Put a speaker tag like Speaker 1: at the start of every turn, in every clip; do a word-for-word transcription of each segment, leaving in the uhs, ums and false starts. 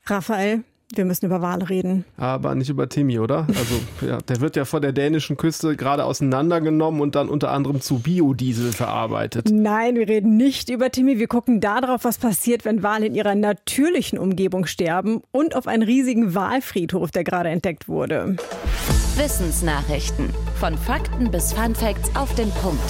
Speaker 1: Raphael, wir müssen über Wale reden.
Speaker 2: Aber nicht über Timmy, oder? Also ja, der wird ja vor der dänischen Küste gerade auseinandergenommen und dann unter anderem zu Biodiesel verarbeitet.
Speaker 1: Nein, wir reden nicht über Timmy. Wir gucken darauf, was passiert, wenn Wale in ihrer natürlichen Umgebung sterben und auf einen riesigen Walfriedhof, der gerade entdeckt wurde.
Speaker 3: Wissensnachrichten. Von Fakten bis Funfacts auf den Punkt.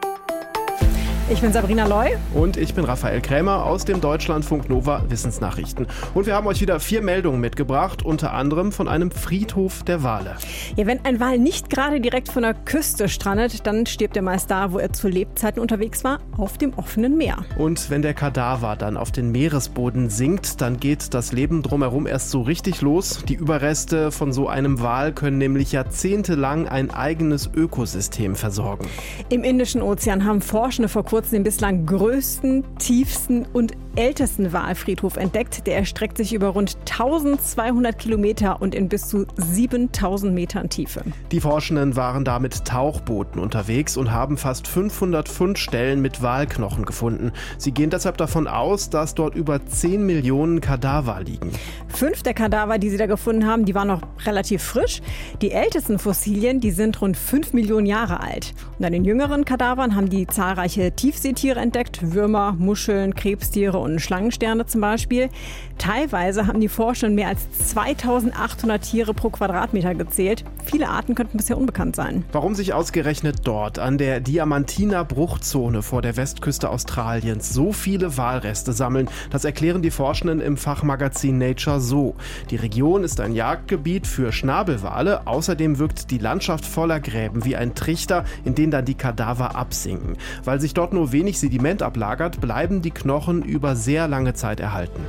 Speaker 1: Ich bin Sabrina Loy.
Speaker 2: Und ich bin Raphael Krämer aus dem Deutschlandfunk Nova Wissensnachrichten. Und wir haben euch wieder vier Meldungen mitgebracht, unter anderem von einem Friedhof der Wale.
Speaker 1: Ja, wenn ein Wal nicht gerade direkt von der Küste strandet, dann stirbt er meist da, wo er zu Lebzeiten unterwegs war, auf dem offenen Meer.
Speaker 2: Und wenn der Kadaver dann auf den Meeresboden sinkt, dann geht das Leben drumherum erst so richtig los. Die Überreste von so einem Wal können nämlich jahrzehntelang ein eigenes Ökosystem versorgen.
Speaker 1: Im Indischen Ozean haben Forschende vor kurzem den bislang größten, tiefsten und ältesten Walfriedhof entdeckt. Der erstreckt sich über rund eintausendzweihundert Kilometer und in bis zu siebentausend Metern Tiefe.
Speaker 2: Die Forschenden waren da mit Tauchbooten unterwegs und haben fast fünfhundert Fundstellen mit Walknochen gefunden. Sie gehen deshalb davon aus, dass dort über zehn Millionen Kadaver liegen.
Speaker 1: Fünf der Kadaver, die sie da gefunden haben, die waren noch relativ frisch. Die ältesten Fossilien, die sind rund fünf Millionen Jahre alt. Und an den jüngeren Kadavern haben die zahlreiche Tiefseetiere entdeckt, Würmer, Muscheln, Krebstiere und Schlangensterne zum Beispiel. Teilweise haben die Forscher mehr als zweitausendachthundert Tiere pro Quadratmeter gezählt. Viele Arten könnten bisher unbekannt sein.
Speaker 2: Warum sich ausgerechnet dort an der Diamantina-Bruchzone vor der Westküste Australiens so viele Walreste sammeln, das erklären die Forschenden im Fachmagazin Nature so. Die Region ist ein Jagdgebiet für Schnabelwale. Außerdem wirkt die Landschaft voller Gräben wie ein Trichter, in den dann die Kadaver absinken. Weil sich dort nur wenig Sediment ablagert, bleiben die Knochen über sehr lange Zeit erhalten.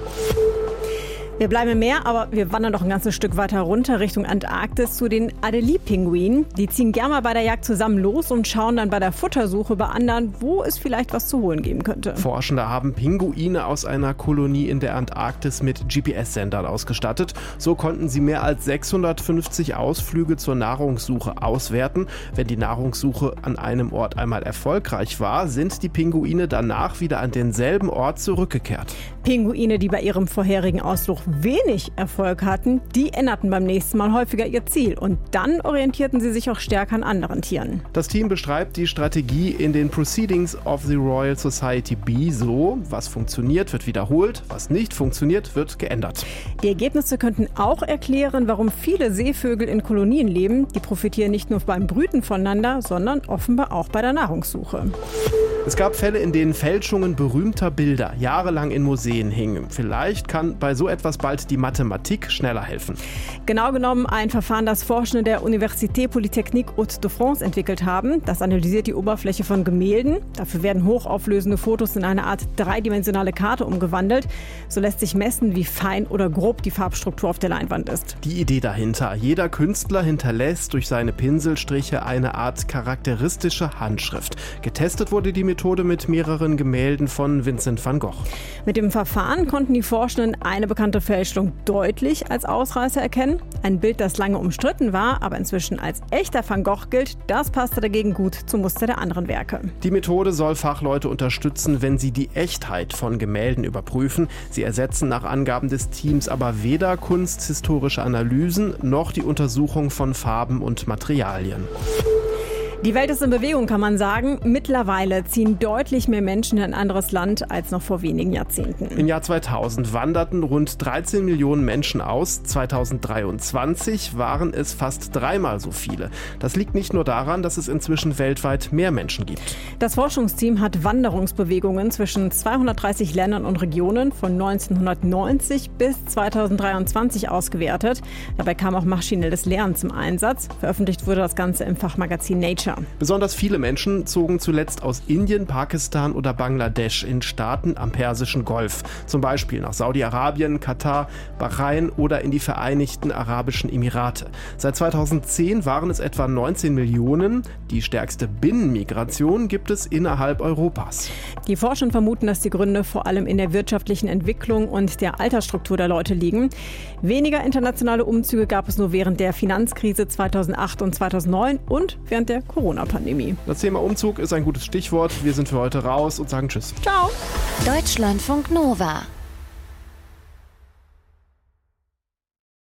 Speaker 1: Wir bleiben im Meer, aber wir wandern doch ein ganzes Stück weiter runter Richtung Antarktis zu den Adelie-Pinguinen. Die ziehen gerne mal bei der Jagd zusammen los und schauen dann bei der Futtersuche bei anderen, wo es vielleicht was zu holen geben könnte.
Speaker 2: Forschende haben Pinguine aus einer Kolonie in der Antarktis mit G P S-Sendern ausgestattet. So konnten sie mehr als sechshundertfünfzig Ausflüge zur Nahrungssuche auswerten. Wenn die Nahrungssuche an einem Ort einmal erfolgreich war, sind die Pinguine danach wieder an denselben Ort zurückgekehrt.
Speaker 1: Pinguine, die bei ihrem vorherigen Ausflug wenig Erfolg hatten, die änderten beim nächsten Mal häufiger ihr Ziel und dann orientierten sie sich auch stärker an anderen Tieren.
Speaker 2: Das Team beschreibt die Strategie in den Proceedings of the Royal Society B so: Was funktioniert, wird wiederholt, was nicht funktioniert, wird geändert.
Speaker 1: Die Ergebnisse könnten auch erklären, warum viele Seevögel in Kolonien leben. Die profitieren nicht nur beim Brüten voneinander, sondern offenbar auch bei der Nahrungssuche.
Speaker 2: Es gab Fälle, in denen Fälschungen berühmter Bilder jahrelang in Museen hingen. Vielleicht kann bei so etwas bald die Mathematik schneller helfen.
Speaker 1: Genau genommen ein Verfahren, das Forschende der Université Polytechnique Hauts-de-France entwickelt haben. Das analysiert die Oberfläche von Gemälden. Dafür werden hochauflösende Fotos in eine Art dreidimensionale Karte umgewandelt. So lässt sich messen, wie fein oder grob die Farbstruktur auf der Leinwand ist.
Speaker 2: Die Idee dahinter: Jeder Künstler hinterlässt durch seine Pinselstriche eine Art charakteristische Handschrift. Getestet wurde die Methode mit mehreren Gemälden von Vincent van Gogh.
Speaker 1: Mit dem Verfahren konnten die Forschenden eine bekannte Fälschung deutlich als Ausreißer erkennen. Ein Bild, das lange umstritten war, aber inzwischen als echter Van Gogh gilt, das passte dagegen gut zum Muster der anderen Werke.
Speaker 2: Die Methode soll Fachleute unterstützen, wenn sie die Echtheit von Gemälden überprüfen. Sie ersetzen nach Angaben des Teams aber weder kunsthistorische Analysen noch die Untersuchung von Farben und Materialien.
Speaker 1: Die Welt ist in Bewegung, kann man sagen. Mittlerweile ziehen deutlich mehr Menschen in ein anderes Land als noch vor wenigen Jahrzehnten.
Speaker 2: Im Jahr zweitausend wanderten rund dreizehn Millionen Menschen aus. zweitausenddreiundzwanzig waren es fast dreimal so viele. Das liegt nicht nur daran, dass es inzwischen weltweit mehr Menschen gibt.
Speaker 1: Das Forschungsteam hat Wanderungsbewegungen zwischen zweihundertdreißig Ländern und Regionen von neunzehnhundertneunzig bis zweitausenddreiundzwanzig ausgewertet. Dabei kam auch maschinelles Lernen zum Einsatz. Veröffentlicht wurde das Ganze im Fachmagazin Nature.
Speaker 2: Besonders viele Menschen zogen zuletzt aus Indien, Pakistan oder Bangladesch in Staaten am Persischen Golf. Zum Beispiel nach Saudi-Arabien, Katar, Bahrain oder in die Vereinigten Arabischen Emirate. Seit zweitausendzehn waren es etwa neunzehn Millionen. Die stärkste Binnenmigration gibt es innerhalb Europas.
Speaker 1: Die Forscher vermuten, dass die Gründe vor allem in der wirtschaftlichen Entwicklung und der Altersstruktur der Leute liegen. Weniger internationale Umzüge gab es nur während der Finanzkrise zweitausendacht und zweitausendneun und während der Corona-Pandemie.
Speaker 2: Das Thema Umzug ist ein gutes Stichwort. Wir sind für heute raus und sagen Tschüss.
Speaker 1: Ciao.
Speaker 3: Deutschlandfunk Nova.